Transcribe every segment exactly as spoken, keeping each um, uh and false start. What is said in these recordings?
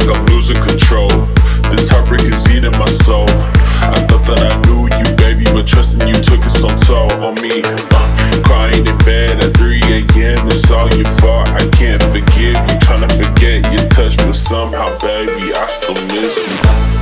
like I'm losing control. This heartbreak is eating my soul. I thought that I knew you, baby, but trusting you took its own toll on me. uh, Crying in bed at three a m, it's all your fault. I can't forgive you, trying to forget your touch, but somehow, baby, I still miss you.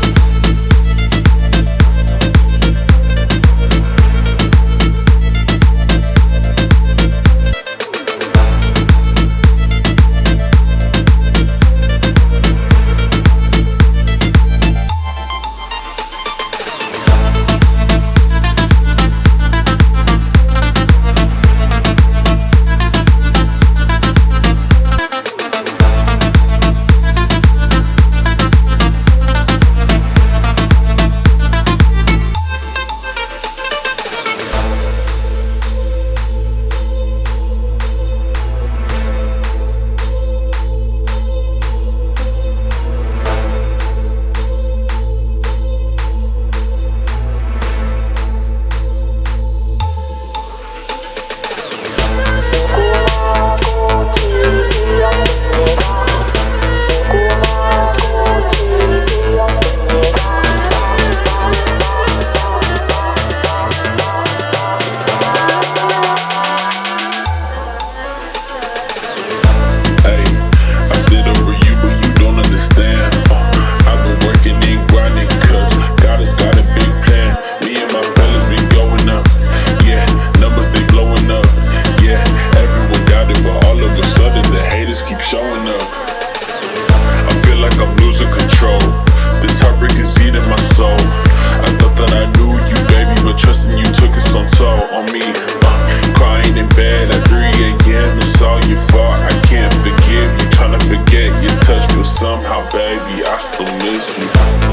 Keep showing up. I feel like I'm losing control. This heartbreak is eating my soul. I thought that I knew you, baby, but trusting you took its own toll on me. uh, Crying in bed at three a m, it's all your fault. I can't forgive you, trying to forget your touch, but somehow, baby, I still miss you.